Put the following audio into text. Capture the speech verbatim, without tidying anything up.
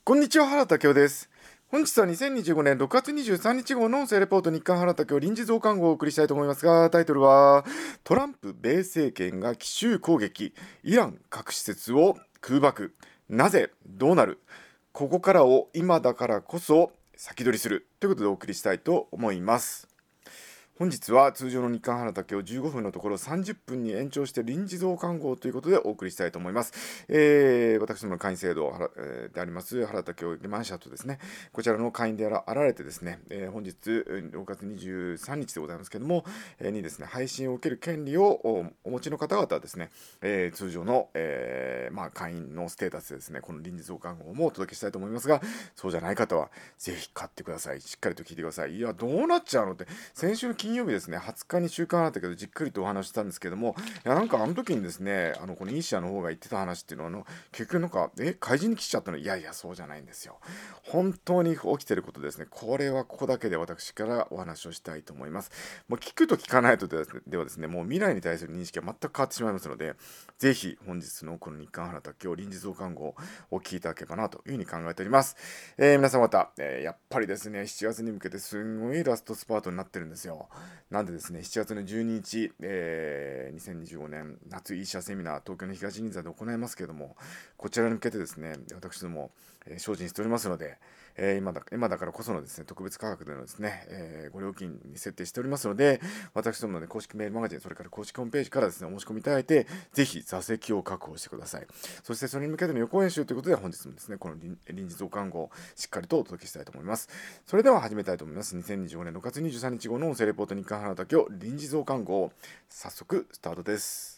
こんにちは、原田恭です。本日はにせんにじゅうごねんろくがつにじゅうさんにち号の音声レポート日刊原田恭臨時増刊号をお送りしたいと思いますが、タイトルは、トランプ米政権が奇襲攻撃、イラン核施設を空爆、なぜ、どうなる、ここからを今だからこそ先取りするということでお送りしたいと思います。本日は通常の日刊原田恭じゅうごふんのところさんじゅっぷんに延長して臨時増刊号ということでお送りしたいと思います。えー、私どもの会員制度、えーであります原田恭ゲマン社とですね、こちらの会員であらあられてですね、えー本日ろくがつにじゅうさんにちでございますけれども、えーにですね、配信を受ける権利をおお持ちの方々はですね、えー通常の、えーまあ、会員のステータスでですね、この臨時増刊号もお届けしたいと思いますが、そうじゃない方はぜひ買ってください。しっかりと聞いてください。いや、どうなっちゃうのって、先週の金曜日ですね、はつかに週刊あったけど、じっくりとお話ししたんですけども、いや、なんかあの時にですね、あの、このイーシャの方が言ってた話っていうのは、あの、結局なんか、え、怪人に来ちゃったの？いやいや、そうじゃないんですよ。本当に起きてることですね。これはここだけで私からお話をしたいと思います。もう聞くと聞かないとではですね、ではですねもう未来に対する認識は全く変わってしまいますので、ぜひ本日のこの日刊原田恭臨時増刊号をお聞きいただければなというふうに考えております。えー皆さんまた、えーやっぱりですね、しちがつに向けてすんごいラストスパートになってるんですよ。なんでですね、しちがつのじゅうににち、えーにせんにじゅうごねん夏イーシャセミナー、東京の東銀座で行いますけれども、こちらに向けてですね、私ども、えー精進しておりますので、えー今だ今だからこそのですね、特別価格でのですね、えーご料金に設定しておりますので、私どもの、ね、公式メールマガジン、それから公式ホームページからですね、お申し込みいただいて、ぜひ座席を確保してください。そしてそれに向けての予行演習ということで、本日もですね、この臨臨時増刊号をしっかりとお届けしたいと思います。それでは始めたいと思います。にせんにじゅうごねんろくがつにじゅうさんにち号の音声レポート日刊原田恭臨時増刊号、早速スタートです。